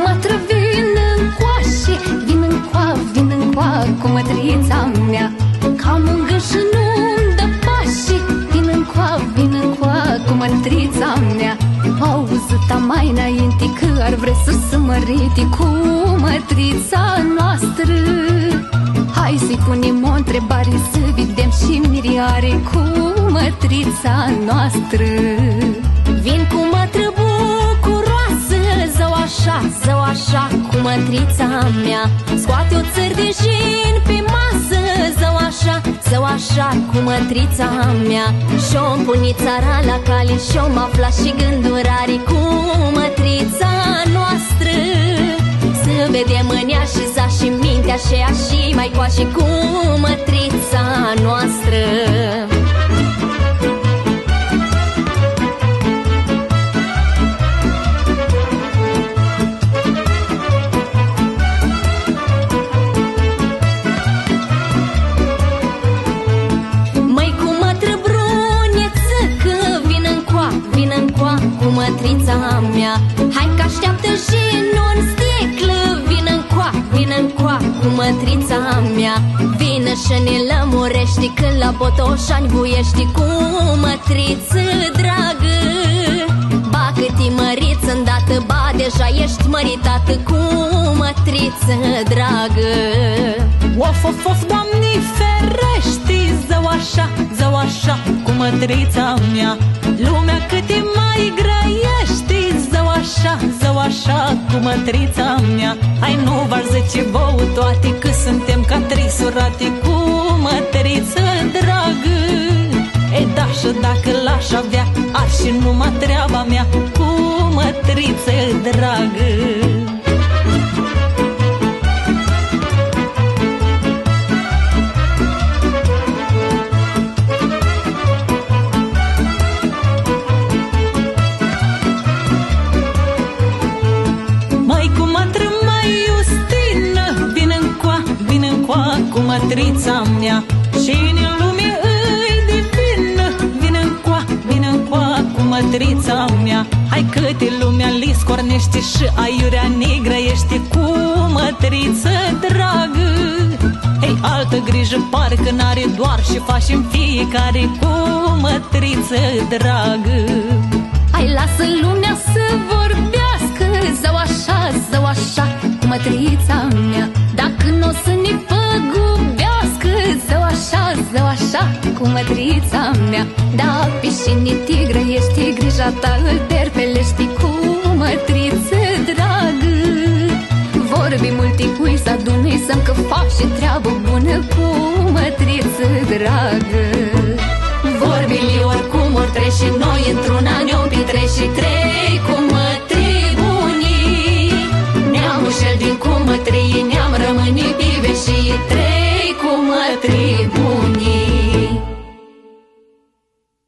mătră vin încoace, vin încoa cu mătrița mea. Cam un gând și nu-mi dă pași, vin încoa cu mătrița mea. Auzit mai înainte că ar vrea să se mărite cu mătrița noastră. Hai să-i punem o întrebare să vedem și miriare cu mătrița noastră. Vin cu mătră bucuroasă, zău așa cu mătrița mea. Scoate o țări de jin pe masă, zău așa cu mătrița mea. Și-o pune țara la cale și-o afla și gândurare cu mătrița noastră. Să vedem în ea și za și mintea și ea și mai coașe cu mătrița noastră. Cu mătrița mea, hai că așteaptă și nu-n sticlă. Vină încoa cu mătrița mea. Vină și ne lămurești când la Botoșani buiești cu mătriță dragă. Ba cât-i măriță îndată, ba deja ești măritată cu mătriță dragă. Of, of, of, Doamne ferești, zău așa cu mătrița mea. Lumea cât e mai grăiești, zău așa cu mătrița mea. Hai nu v-ar zice vouă toate că suntem ca trei surate cu mătriță dragă. E da, și dacă l-aș avea, ar și numai treaba mea cu mătriță dragă. Cu mătrița mea și în lume îi divină. Vină încoa cu mătrița mea. Hai câte lumea li scornește și aiurea negră ești cu mătriță dragă. Ei, altă grijă parcă n-are, doar și facem fiecare cu mătriță dragă. Hai lasă lumea să vorbească, zău așa cu mătrița mea. Dacă n-o să ne păgubească, zău așa cu mătrița mea. Da, pișini tigră ești, grija ta îl terpelești cu mătriță dragă. Vorbi multi cui să adunui să-mi că faci și treabă bună cu mătriță dragă. Vorbili oricum ori trece, noi într-una ne-o petreși.